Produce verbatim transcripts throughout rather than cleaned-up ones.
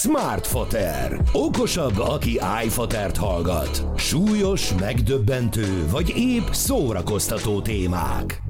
Smartfoter. Okosabb, aki iFotert hallgat. Súlyos, megdöbbentő, vagy épp szórakoztató témák.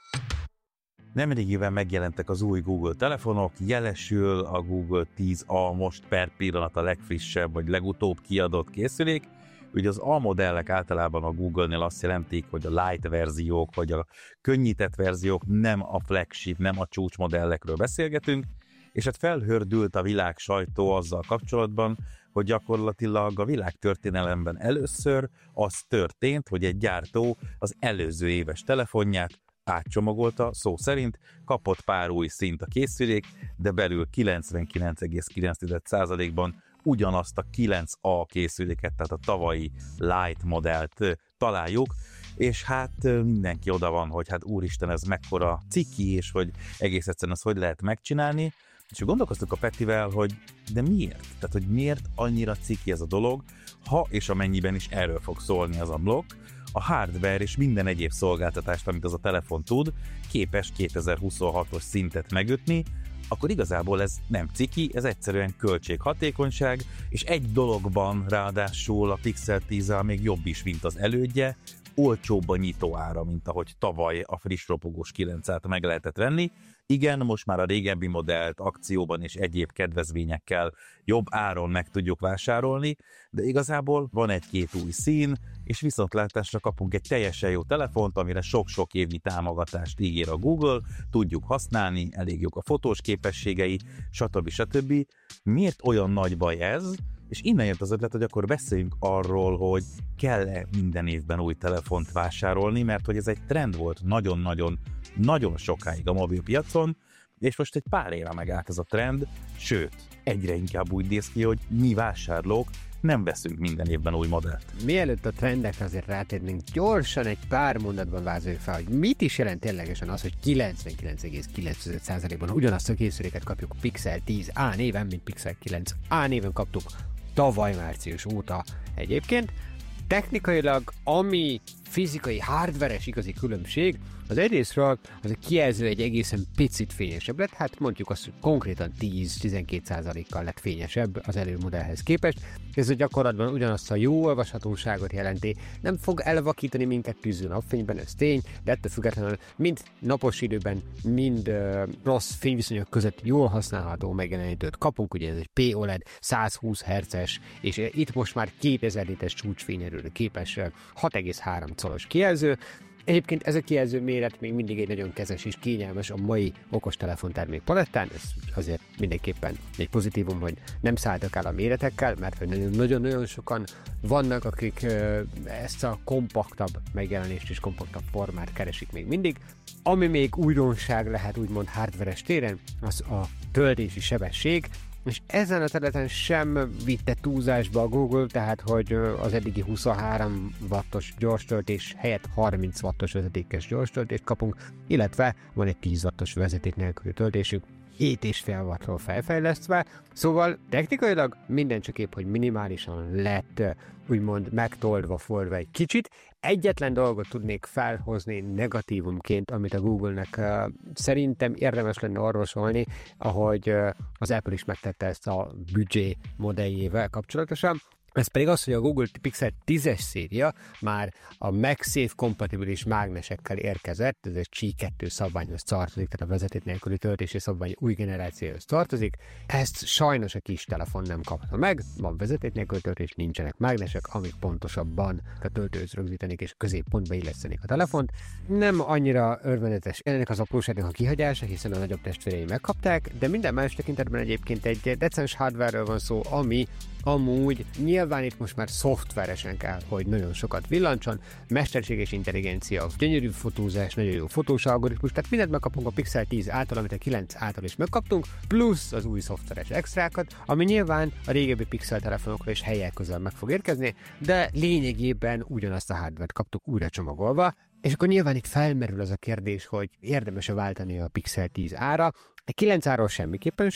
Nemrégiben megjelentek az új Google telefonok, jelesül a Google tíz A most per pillanat a legfrissebb, vagy legutóbb kiadott készülék. Ugye az A modellek általában a Google-nél azt jelentik, hogy a light verziók, vagy a könnyített verziók, nem a flagship, nem a csúcsmodellekről beszélgetünk, és hát felhördült a világ sajtó azzal kapcsolatban, hogy gyakorlatilag a világtörténelemben először az történt, hogy egy gyártó az előző éves telefonját átcsomagolta, szó szerint, kapott pár új színt a készülék, de belül kilencvenkilenc egész kilenc százalékban ugyanazt a kilenc A készüléket, tehát a tavalyi Lite modellt találjuk, és hát mindenki oda van, hogy hát úristen, ez mekkora ciki, és hogy egész egyszerűen azt hogy lehet megcsinálni, és gondolkoztuk a Petivel, hogy de miért? Tehát, hogy miért annyira ciki ez a dolog, ha és amennyiben is erről fog szólni az a blog, a hardware és minden egyéb szolgáltatást, amit az a telefon tud, képes kétezer-huszonhatos szintet megütni, akkor igazából ez nem ciki, ez egyszerűen költséghatékonyság, és egy dologban ráadásul a Pixel tíz még jobb is, mint az elődje, olcsóbb a nyitóára, mint ahogy tavaly a friss ropogós kilencet meg lehetett venni. Igen, most már a régebbi modellt akcióban és egyéb kedvezményekkel jobb áron meg tudjuk vásárolni, de igazából van egy-két új szín, és viszontlátásra kapunk egy teljesen jó telefont, amire sok-sok évnyi támogatást ígér a Google, tudjuk használni, elég jók a fotós képességei, stb. stb. Miért olyan nagy baj ez? És innen jött az ötlet, hogy akkor beszéljünk arról, hogy kell-e minden évben új telefont vásárolni, mert hogy ez egy trend volt nagyon-nagyon nagyon sokáig a mobilpiacon, és most egy pár éve megállt ez a trend, sőt, egyre inkább úgy néz ki, hogy mi vásárlók nem veszünk minden évben új modellt. Mielőtt a trendekre azért rátérnénk, gyorsan egy pár mondatban vázoljuk fel, hogy mit is jelent ténylegesen az, hogy kilencvenkilenc egész kilenc százalékban ugyanazt a készüléket kapjuk a Pixel tíz A néven, mint Pixel kilenc A néven kaptuk tavaly március óta egyébként. Technikailag, ami fizikai, hardveres igazi különbség, az egyrészről az a kijelző egy egészen picit fényesebb lett, hát mondjuk azt, hogy konkrétan tíz-tizenkét százalékkal lett fényesebb az előmodellhez képest. Ez a gyakorlatban ugyanazt a jó olvashatóságot jelenti, nem fog elvakítani minket tűző napfényben, ez tény, de ettől függetlenül mind napos időben, mind uh, rossz fényviszonyok között jól használható megjelenítőt kapunk, ugye ez egy pé o el e dé százhúsz hertzes, és itt most már kétezer nites csúcsfényerőre képes hat egész három colos kijelző. Egyébként ez a kijelző méret még mindig egy nagyon kezes és kényelmes a mai okostelefon termék palettán, ez azért mindenképpen egy pozitívum, hogy nem szálltak el a méretekkel, mert nagyon-nagyon sokan vannak, akik ezt a kompaktabb megjelenést és kompaktabb formát keresik még mindig. Ami még újdonság lehet úgymond hardveres téren, az a töltési sebesség, és ezen a területen sem vitte túlzásba a Google, tehát hogy az eddigi huszonhárom wattos gyors töltés helyett harminc wattos vezetékes gyors töltést kapunk, illetve van egy tíz wattos vezeték nélküli töltésük, hét egész öt wattról felfejlesztve, szóval technikailag minden csak épp, hogy minimálisan lett úgymond megtoldva, fordva egy kicsit. Egyetlen dolgot tudnék felhozni negatívumként, amit a Google-nek uh, szerintem érdemes lenne orvosolni, ahogy uh, az Apple is megtette ezt a büdzsé modelljével kapcsolatosan. Ez pedig az, hogy a Google Pixel tízes széria már a MagSafe kompatibilis mágnesekkel érkezett, ez egy Qi kettő szabványhoz tartozik, tehát a vezeték nélküli töltési szabvány új generációhoz tartozik. Ezt sajnos a kis telefon nem kapta meg, van vezeték nélküli töltés, nincsenek mágnesek, amik pontosabban a töltőhöz rögzítenék és középpontba illesztenék a telefont. Nem annyira örvendetes ennek az apróságnak a kihagyása, hiszen a nagyobb testvérei megkapták, de minden más tekintetben egyébként egy decens hardware-ről van szó, ami amúgy nyilván itt most már szoftveresen kell, hogy nagyon sokat villancson, mesterséges intelligencia, gyönyörű fotózás, nagyon jó fotós algoritmus, tehát mindent megkapunk a Pixel tíz által, amit a kilenc által is megkaptunk, plusz az új szoftveres extrákat, ami nyilván a régebbi Pixel telefonokra is helyek közel meg fog érkezni, de lényegében ugyanazt a hardware-t kaptuk újra csomagolva, és akkor nyilván itt felmerül az a kérdés, hogy érdemes-e váltani a Pixel tíz ára, a kilenc áról semmiképpen sem,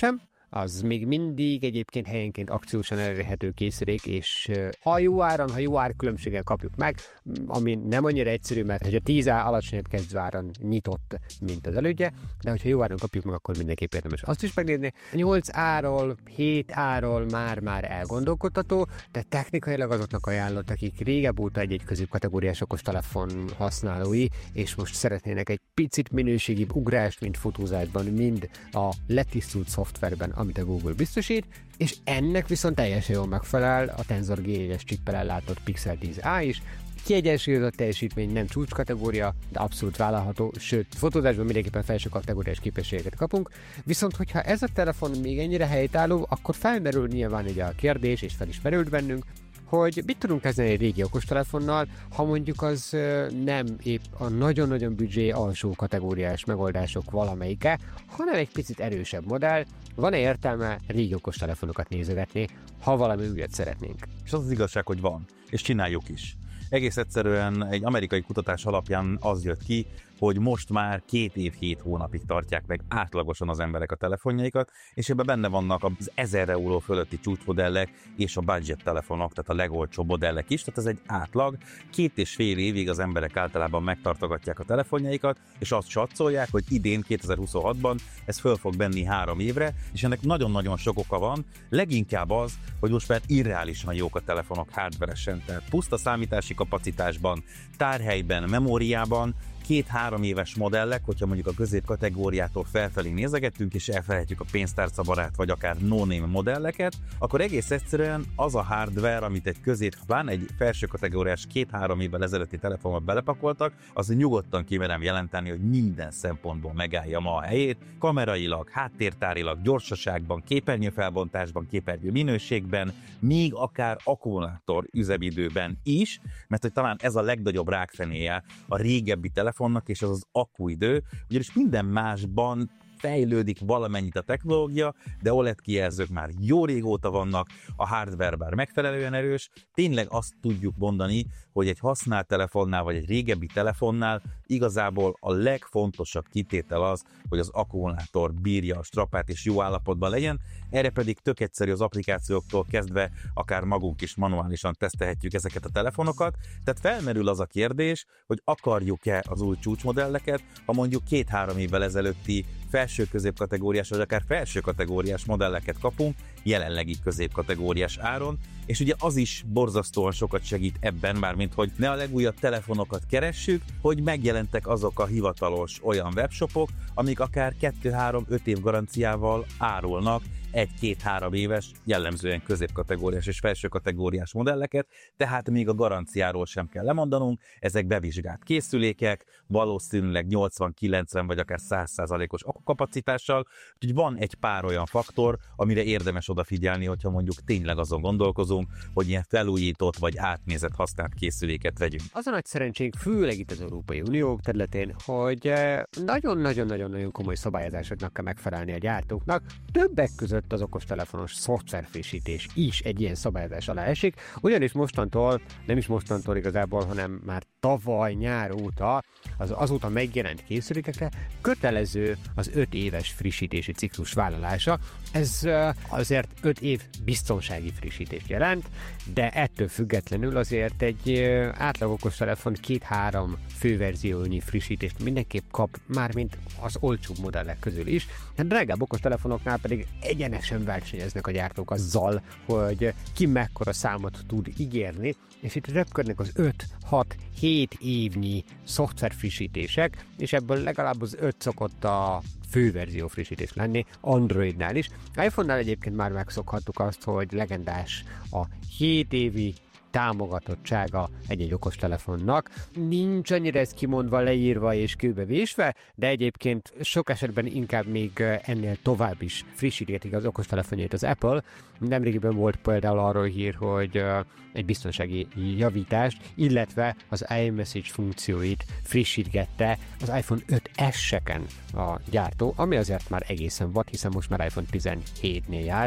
az még mindig egyébként helyenként akciósan elérhető készülék, és ha jó áron, ha jó árkülönbséggel kapjuk meg, ami nem annyira egyszerű, mert hogy a tíz á alacsonyabb kezdőáron nyitott, mint az elődje, de hogyha jó áron kapjuk meg, akkor mindenképp érdemes azt is megnézni. A nyolc áról, hét áról már-már elgondolkodható, de technikailag azoknak ajánlott, akik régebb óta egy-egy középkategóriás okostelefon használói, és most szeretnének egy picit minőségibb ugrást, mint fotózásban, mind a letisztult szoftverben, amit a Google biztosít, és ennek viszont teljesen jól megfelel a Tensor G négyes csippel ellátott Pixel tíz á is. Kiegyensúlyozott teljesítmény, nem csúcskategória, de abszolút vállalható, sőt, fotózásban mindenképpen felső kategóriás képességeket kapunk, viszont hogyha ez a telefon még ennyire helytálló, akkor felmerül nyilván ugye a kérdés, és fel is merült bennünk, hogy mit tudunk kezdeni egy régi okostelefonnal, ha mondjuk az nem épp a nagyon-nagyon büdzsé alsó kategóriás megoldások valamelyike, hanem egy picit erősebb modell. Van-e értelme régi okostelefonokat nézegetni, ha valami újat szeretnénk? És az az igazság, hogy van, és csináljuk is. Egész egyszerűen egy amerikai kutatás alapján az jött ki, hogy most már két év, hét hónapig tartják meg átlagosan az emberek a telefonjaikat, és ebben benne vannak az ezer euró fölötti csúcsmodellek és a budget telefonok, tehát a legolcsóbb modellek is, tehát ez egy átlag. Két és fél évig az emberek általában megtartogatják a telefonjaikat, és azt satszolják, hogy idén, kétezer-huszonhatban ez föl fog benni három évre, és ennek nagyon-nagyon sok oka van, leginkább az, hogy most már irreálisan jók a telefonok hardveresen, tehát puszta számítási kapacitásban, tárhelyben, memóriában, két-három éves modellek, hogyha mondjuk a középkategóriától felfelé nézegetünk, és elfelejtjük a pénztárcabarát, vagy akár no-name modelleket, akkor egész egyszerűen az a hardware, amit egy közép, pláne egy felső kategóriás két-három évvel ezelőtti telefonba belepakoltak, az nyugodtan kimerem jelenteni, hogy minden szempontból megállja ma a helyét, kamerailag, háttértárilag, gyorsaságban, képernyőfelbontásban, képernyő minőségben, még akár akkumulátor üzemidőben is, mert hogy talán ez a legnagyobb rákfenéje a régebbi telefonnak, és az az akkuidő, ugyanis minden másban fejlődik valamennyit a technológia, de o el e dé kijelzők már jó régóta vannak, a hardware bár megfelelően erős, tényleg azt tudjuk mondani, hogy egy használt telefonnál, vagy egy régebbi telefonnál igazából a legfontosabb kitétel az, hogy az akkumulátor bírja a strapát és jó állapotban legyen, erre pedig tök egyszerű az applikációktól kezdve, akár magunk is manuálisan tesztelhetjük ezeket a telefonokat, tehát felmerül az a kérdés, hogy akarjuk-e az új csúcsmodelleket, ha mondjuk két-három évvel ezelőtti felső középkategóriás, vagy akár felső kategóriás modelleket kapunk, jelenlegi középkategóriás áron, és ugye az is borzasztóan sokat segít ebben, mármint hogy ne a legújabb telefonokat keressük, hogy megjelentek azok a hivatalos olyan webshopok, amik akár kettő-három-öt év garanciával árulnak egy-két-három éves, jellemzően középkategóriás és felső kategóriás modelleket, tehát még a garanciáról sem kell lemondanunk, ezek bevizsgált készülékek, valószínűleg nyolcvan-kilencven vagy akár száz százalékos akkukapacitással, úgyhogy van egy pár olyan faktor, amire érdemes odafigyelni, hogyha mondjuk tényleg azon gondolkozunk, hogy ilyen felújított vagy átnézett használt készüléket vegyünk. Az a nagy szerencsénk, főleg itt az Európai Unió területén, hogy nagyon-nagyon-nagyon-nagyon komoly szabályozásoknak kell megfelelni a gyártóknak, többek között az okostelefonos szoftverfrissítés is egy ilyen szabályozás alá esik, ugyanis mostantól, nem is mostantól igazából, hanem már tavaly nyár óta, az azóta megjelent készülékekre kötelező az öt éves frissítési ciklus vállalása. Ez azért öt év biztonsági frissítést jelent, de ettől függetlenül azért egy átlag okostelefon két-három főverziónyi frissítést mindenképp kap, mármint az olcsóbb modellek közül is. A drágább okostelefonoknál pedig egyenesen versenyeznek a gyártók azzal, hogy ki mekkora számot tud ígérni, és itt röpködnek az öt-hat-hét évnyi szoftverfrissítések, és ebből legalább az öt szokott a főverzió frissítés lenni, Androidnál is. iPhone-nál egyébként már megszokhattuk azt, hogy legendás a hét évi támogatottsága egy-egy okostelefonnak. Nincs annyira ez kimondva, leírva és kőbevésve, de egyébként sok esetben inkább még ennél tovább is frissítik az okostelefonjait az Apple. Nemrégiben volt például arról hír, hogy egy biztonsági javítást, illetve az iMessage funkcióit frissítgette az iPhone öt es-eken a gyártó, ami azért már egészen vad, hiszen most már iPhone tizenhétnél járunk,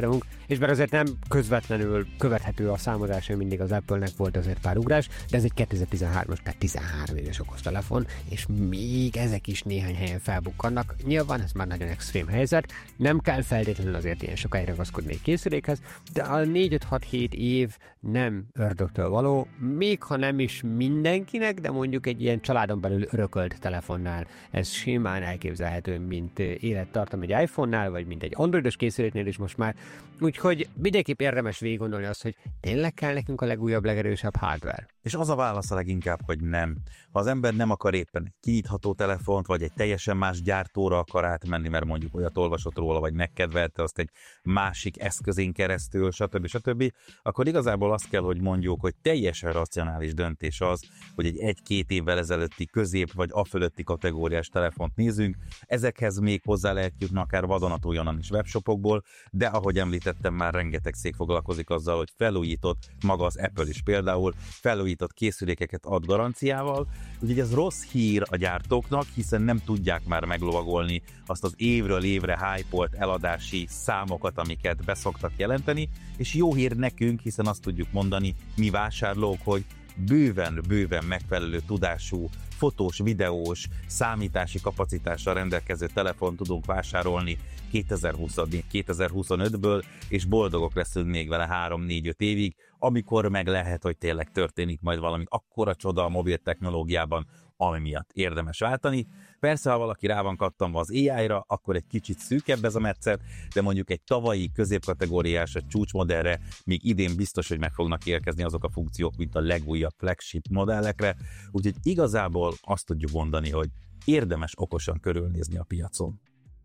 és bár azért nem közvetlenül követhető a számozás, hogy mindig az Apple-nek volt azért pár ugrás, de ez egy kétezer-tizenhármas, tehát tizenhárom éves okostelefon, és még ezek is néhány helyen felbukkannak. Nyilván ez már nagyon extrém helyzet, nem kell feltétlenül azért ilyen sokáig ragaszkodni egy készülékhez, de a négy öt hat hét év nem ördögtől való, még ha nem is mindenkinek, de mondjuk egy ilyen családon belül örökölt telefonnál ez simán elképzelhető, mint élettartam egy iPhone-nál, vagy mint egy androidos készüléknél is most már. Úgyhogy mindenképp érdemes végig gondolni azt, hogy tényleg kell nekünk a legújabb, legerősebb hardware. És az a válasz a leginkább, hogy nem. Ha az ember nem akar éppen egy kinyitható telefont, vagy egy teljesen más gyártóra akar átmenni, mert mondjuk olyat olvasott róla, vagy megkedvelte azt egy másik eszközén keresztül, stb. stb., akkor igazából azt kell, hogy mondjuk, hogy teljesen racionális döntés az, hogy egy egy-két évvel ezelőtti közép vagy a fölötti kategóriás telefont nézünk. Ezekhez még hozzá lehet jutni akár vadonatújonnan is webshopokból, de ahogy említettem, már rengeteg cég foglalkozik azzal, hogy felújított, maga az Apple is például, felújított készülékeket ad garanciával. Úgyhogy ez rossz hír a gyártóknak, hiszen nem tudják már meglovagolni azt az évről évre hype-olt eladási számokat, amiket beszoktak jelenteni, és jó hír nekünk, hiszen azt tudjuk mondani, mi vásárlók, hogy bőven-bőven megfelelő tudású, fotós, videós, számítási kapacitással rendelkező telefon tudunk vásárolni kétezer-húsznégy kétezer-huszonötből, és boldogok leszünk még vele három-négy-öt évig, amikor meg lehet, hogy tényleg történik majd valami akkora csoda a mobil technológiában, ami miatt érdemes váltani. Persze, ha valaki rá van kattanva az á í-ra, akkor egy kicsit szűkebb ez a metszet, de mondjuk egy tavalyi középkategóriás, egy csúcsmodellre még idén biztos, hogy meg fognak érkezni azok a funkciók, mint a legújabb flagship modellekre, úgyhogy igazából azt tudjuk mondani, hogy érdemes okosan körülnézni a piacon.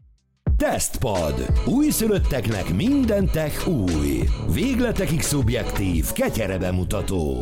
Tesztpad. Újszülötteknek minden tech új. Végletekig szubjektív, ketyere bemutató.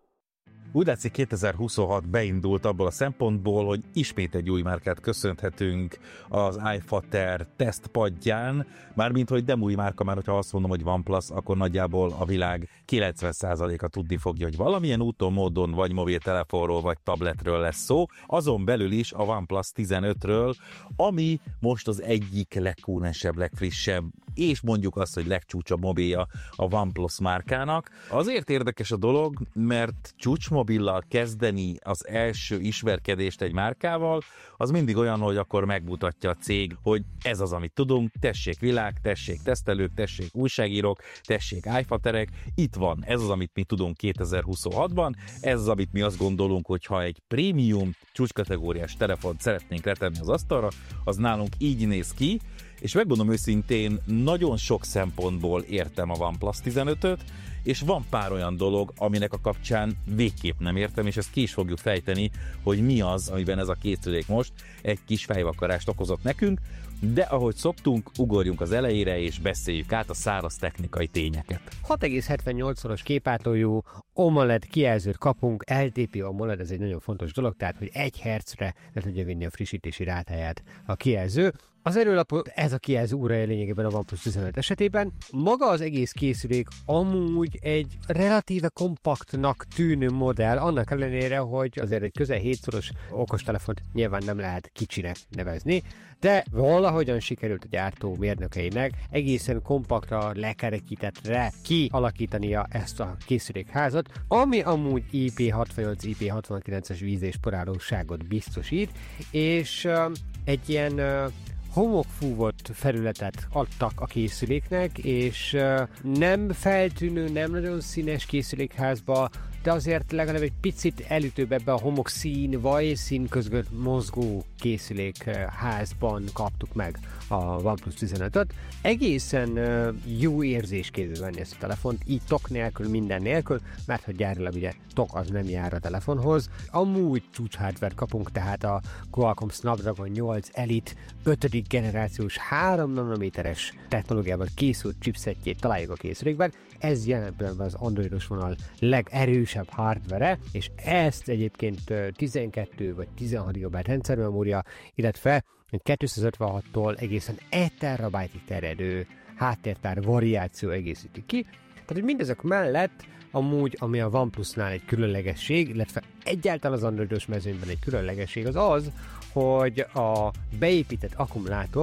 Úgy látszik, kétezer-huszonhat beindult abból a szempontból, hogy ismét egy új márkát köszönhetünk az iFater tesztpadján, mármint, hogy nem új márka, már hogyha azt mondom, hogy OnePlus, akkor nagyjából a világ kilencven százaléka tudni fogja, hogy valamilyen úton, módon, vagy mobiltelefonról, vagy tabletről lesz szó, azon belül is a OnePlus tizenötről, ami most az egyik legkúrensebb, legfrissebb, és mondjuk azt, hogy legcsúcsabb mobilja a OnePlus márkának. Azért érdekes a dolog, mert csúcsmobillal kezdeni az első ismerkedést egy márkával, az mindig olyan, hogy akkor megmutatja a cég, hogy ez az, amit tudunk, tessék világ, tessék tesztelők, tessék újságírók, tessék iFaterek, itt van, ez az, amit mi tudunk kétezer-huszonhatban, ez az, amit mi azt gondolunk, hogy ha egy prémium csúcskategóriás telefont szeretnénk letenni az asztalra, az nálunk így néz ki, és megmondom őszintén, nagyon sok szempontból értem a OnePlus tizenötöt, és van pár olyan dolog, aminek a kapcsán végképp nem értem, és ezt ki is fogjuk fejteni, hogy mi az, amiben ez a készülék most egy kis fejvakarást okozott nekünk, de ahogy szoktunk, ugorjunk az elejére, és beszéljük át a száraz technikai tényeket. hat egész hetvennyolc-szoros képátójú AMOLED kijelzőt kapunk, el té pé AMOLED, ez egy nagyon fontos dolog, tehát hogy egy hercre le tudja vinni a frissítési rátáját a kijelző. Az erőlapot ez a kijelző újra lényegében a OnePlus tizenöt esetében. Maga az egész készülék amúgy egy relatíve kompaktnak tűnő modell, annak ellenére, hogy azért egy közel hétszoros okostelefont nyilván nem lehet kicsinek nevezni, de valahogyan sikerült a gyártó mérnökeinek egészen kompaktra, lekerekítettre kialakítania ezt a készülékházat, ami amúgy I P hatvannyolc I P hatvankilences víz- és porálóságot biztosít, és uh, egy ilyen uh, homokfúvott felületet adtak a készüléknek, és uh, nem feltűnő, nem nagyon színes készülékházba, de azért legalább egy picit elütőbb ebbe a homokszín, vajszín között mozgó készülékházban kaptuk meg a OnePlus tizenötöt. Egészen uh, jó érzés kézbe venni ezt a telefont, így tok nélkül, minden nélkül, mert hogy gyárilag ugye tok az nem jár a telefonhoz. Amúgy csúcs hardware kapunk, tehát a Qualcomm Snapdragon nyolc Elite ötödik generációs három nanométeres technológiával készült chipsetjét találjuk a készülékben. Ez jelen pillanatban az androidos vonal legerősebb hardware, és ezt egyébként tizenkét vagy tizenhat gigabyte rendszermemória, illetve egy kétszázötvenhattól egészen egy terabájtig terjedő háttértár variáció egészíti ki. Tehát, hogy mindezek mellett amúgy, ami a OnePlusnál egy különlegesség, illetve egyáltalán az androidos mezőnyben egy különlegesség az az, hogy a beépített akkumulátor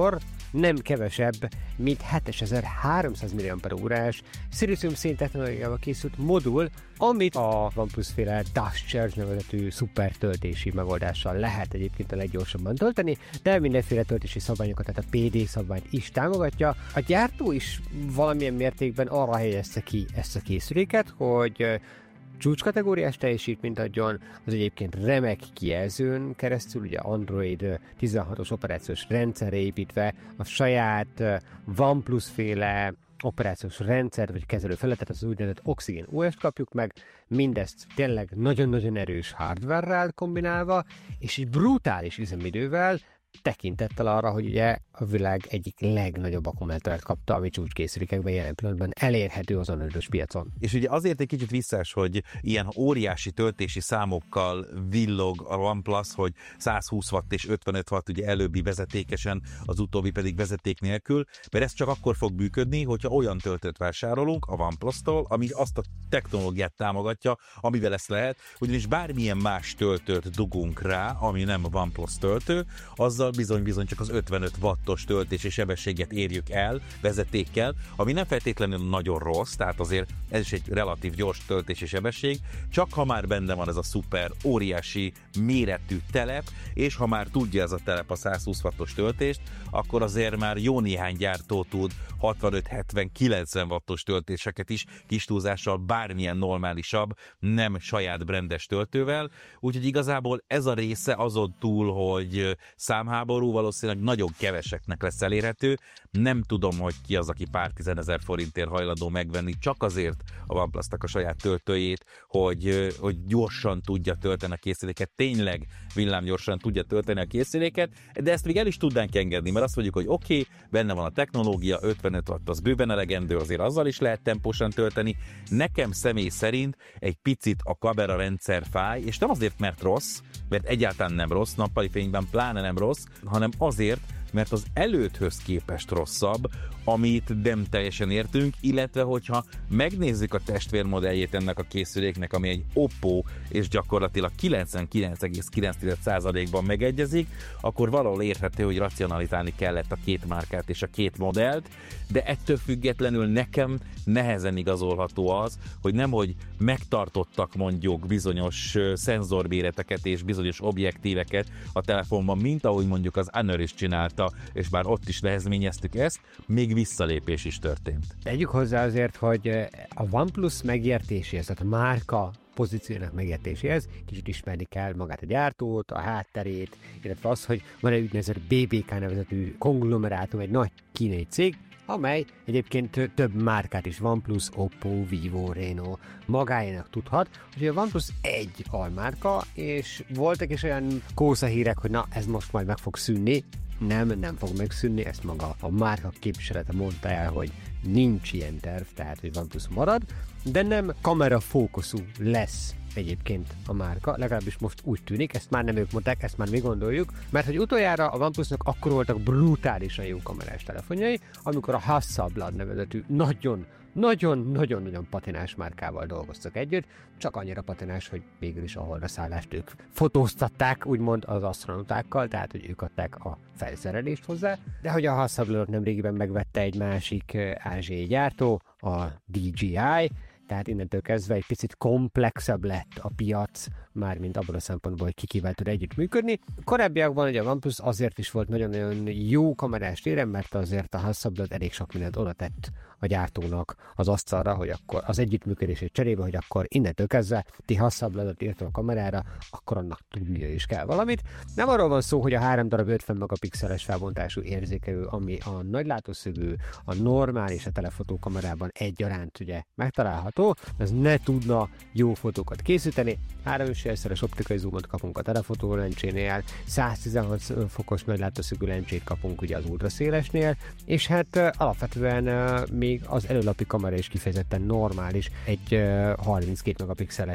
nem kevesebb, mint hétezer-háromszáz milliampere-órás szilizium-szén technológiával készült modul, amit a OnePlus-féle Dash Charge nevezetű szuper töltési megoldással lehet egyébként a leggyorsabban tölteni, de mindenféle töltési szabványokat, tehát a pé dé szabványt is támogatja. A gyártó is valamilyen mértékben arra helyezte ki ezt a készüléket, hogy csúcskategóriás teljesítményt adjon, az egyébként remek kijelzőn keresztül, ugye Android tizenhatos operációs rendszerre építve, a saját OnePlus-féle operációs rendszer vagy kezelőfelületet, az úgynevezett Oxygen ó es-t kapjuk meg, mindezt tényleg nagyon-nagyon erős hardware-rel kombinálva, és egy brutális üzemidővel, tekintettel arra, hogy ugye a világ egyik legnagyobb akkumulátorát kapta, ami csúcskészülékekben jelen pillanatban elérhető az androidos piacon. És ugye azért egy kicsit visszás, hogy ilyen óriási töltési számokkal villog a OnePlus, hogy százhúsz watt és ötvenöt watt, ugye előbbi vezetékesen, az utóbbi pedig vezeték nélkül, mert ez csak akkor fog működni, hogyha olyan töltőt vásárolunk a OnePlus-tól, ami azt a technológiát támogatja, amivel ezt lehet, ugyanis bármilyen más töltőt dugunk rá, ami nem a OnePlus töltő, azzal bizony-bizony csak az ötvenöt wattos töltési sebességet érjük el vezetékkel, ami nem feltétlenül nagyon rossz, tehát azért ez is egy relatív gyors töltési sebesség, csak ha már benne van ez a szuper óriási méretű telep, és ha már tudja ez a telep a százhúsz wattos töltést, akkor azért már jó néhány gyártó tud hatvanöt hetven kilencven wattos töltéseket is kis túlzással bármilyen normálisabb, nem saját brandes töltővel, úgyhogy igazából ez a része azon túl, hogy számháború valószínűleg nagyon keveseknek lesz elérhető, nem tudom, hogy ki az, aki pár tizenezer forintért hajlandó megvenni csak azért a OnePlus-nak a saját töltőjét, hogy, hogy gyorsan tudja tölteni a készüléket, tényleg villámgyorsan tudja tölteni a készüléket, de ezt még el is tudnánk engedni, mert azt mondjuk, hogy oké, okay, benne van a technológia, ötvenöt watt az bőven elegendő, azért azzal is lehet tempósan tölteni. Nekem személy szerint egy picit a kamera rendszer fáj, és nem azért, mert rossz, mert egyáltalán nem rossz, nappali fényben pláne nem rossz, hanem azért, mert az előthöz képest rosszabb, amit nem teljesen értünk, illetve hogyha megnézzük a testvérmodelljét ennek a készüléknek, ami egy Oppo, és gyakorlatilag kilencvenkilenc egész kilenc százalékban megegyezik, akkor valahol érthető, hogy racionalizálni kellett a két márkát és a két modellt, de ettől függetlenül nekem nehezen igazolható az, hogy nemhogy megtartottak mondjuk bizonyos szenzorméreteket és bizonyos objektíveket a telefonban, mint ahogy mondjuk az Honor is csinálta, és bár ott is nehezményeztük ezt, még visszalépés is történt. Tegyük hozzá azért, hogy a OnePlus megértéséhez, tehát a márka pozíciónak megértéséhez kicsit ismerni kell magát a gyártót, a hátterét, illetve az, hogy van egy úgynevezett bé bé ká nevezetű konglomerátum, egy nagy kínai cég, amely egyébként több márkát is, OnePlus, Oppo, Vivo, Reno magáénak tudhat, hogy a OnePlus egy almárka, és voltak is olyan kószahírek, hogy na, ez most majd meg fog szűnni. Nem, nem fog megszűnni, ezt maga a márka képviselete mondta el, hogy nincs ilyen terv, tehát hogy OnePlus marad, de nem kamerafókuszú lesz egyébként a márka, legalábbis most úgy tűnik, ezt már nem ők mondták, ezt már mi gondoljuk, mert hogy utoljára a OnePlusnak akkor voltak brutálisan jó kamerás telefonjai, amikor a Hasselblad nevezetű nagyon nagyon-nagyon-nagyon patinás márkával dolgoztak együtt, csak annyira patinás, hogy végül is a holdra szállást ők fotóztatták, úgymond az asztronautákkal, tehát hogy ők adták a felszerelést hozzá, de hogy a Hasselbladot nemrégiben megvette egy másik ázsiai gyártó, a dé jé i, tehát innentől kezdve egy picit komplexebb lett a piac, mármint abban a szempontból, hogy ki kivel tud együttműködni. Korábbiakban ugye a OnePlus azért is volt nagyon-nagyon jó kamerás téren, mert azért a Hasselblad elég sok mindent oda tett a gyártónak az asztalra, hogy akkor az együttműködését cserébe, hogy akkor innentől kezdve ti Hasselbladot írtam a kamerára, akkor annak tudnia is kell valamit. Nem arról van szó, hogy a három darab ötven megapixeles felbontású érzékelő, ami a nagy látószögű, a normális a telefotó kamerában egyaránt ugye megtalálható, ez ne tudna jó fotókat készíteni. három és félszeres optikai zoomot kapunk a telefotó lencsénél, száztizenhat fokos nagy látószögű lencsét kapunk ugye az ultraszélesnél, és hát alapvetően még az előlapi kamera is kifejezetten normális, egy harminckét megapixeles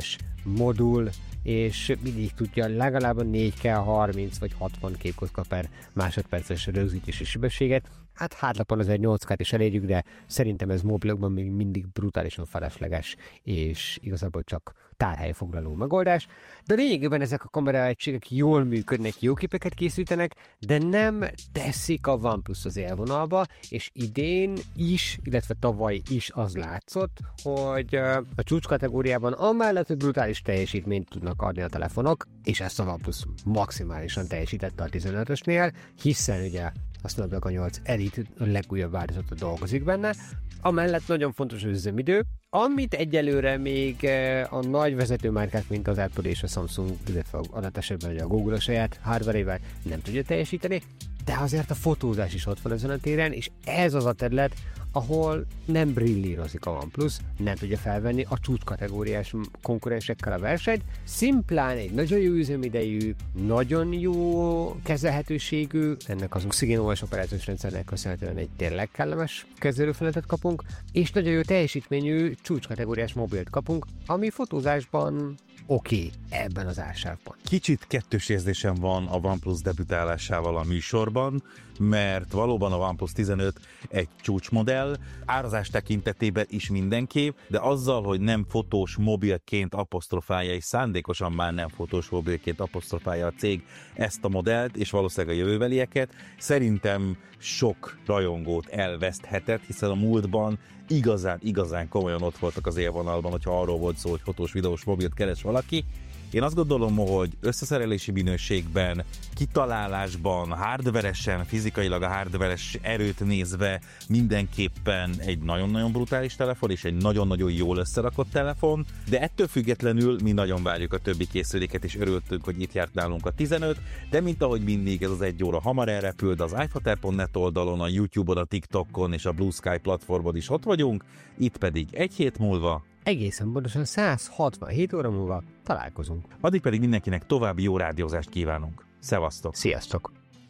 modul, és mindig tudja legalább a négy K harminc vagy hatvan képkocka per másodperces rögzítési sebességet. Hát hátlapon azért nyolc K-t is elérjük, de szerintem ez mobilokban még mindig brutálisan felesleges, és igazából csak tárhelyfoglaló megoldás. De lényegében ezek a kameraegységek jól működnek, jó képeket készítenek, de nem teszik a OnePlus az élvonalba, és idén is, illetve tavaly is az látszott, hogy a csúcskategóriában amellett, hogy brutális teljesítményt tudnak adni a telefonok, és ezt a OnePlus maximálisan teljesítette a tizenötösnél, hiszen ugye a Snapdragon nyolc Elite a legújabb változata dolgozik benne, amellett nagyon fontos az üzemidő, amit egyelőre még a nagy vezetőmárkák, mint az Apple és a Samsung, illetve adat esetben a Google a saját hardware-ével nem tudja teljesíteni, de azért a fotózás is ott van ezen a téren, és ez az a terület, ahol nem brillírozik a OnePlus, nem tudja felvenni a csúcskategóriás konkurensekkel a versenyt. Szimplán egy nagyon jó üzemidejű, nagyon jó kezelhetőségű, ennek az OxygenOS operációs rendszernek köszönhetően egy tényleg kellemes kezelőfelületet kapunk, és nagyon jó teljesítményű csúcskategóriás mobilt kapunk, ami fotózásban oké okay, ebben az ársávban. Kicsit kettős érzésem van a OnePlus debütálásával a műsorban, mert valóban a OnePlus tizenöt egy csúcsmodell, árazás tekintetében is mindenképp, de azzal, hogy nem fotós mobilként apostrofálja, és szándékosan már nem fotós mobilként apostrofálja a cég ezt a modellt, és valószínűleg a jövőbelieket, szerintem sok rajongót elveszthetett, hiszen a múltban igazán, igazán komolyan ott voltak az élvonalban, hogyha arról volt szó, hogy fotós, videós mobilt keres valaki. Én azt gondolom, hogy összeszerelési minőségben, kitalálásban, hardveresen, fizikailag a hardveres erőt nézve mindenképpen egy nagyon-nagyon brutális telefon, és egy nagyon-nagyon jól összerakott telefon, de ettől függetlenül mi nagyon várjuk a többi készüléket, és örültünk, hogy itt járt nálunk a tizenöt, de mint ahogy mindig ez az egy óra hamar elrepült, az iFater pont net oldalon, a YouTube-on, a TikTokon és a Blue Sky platformon is ott vagyunk, itt pedig egy hét múlva egészen pontosan száz hatvanhét óra múlva találkozunk. Addig pedig mindenkinek további jó rádiózást kívánunk. Szevasztok! Sziasztok!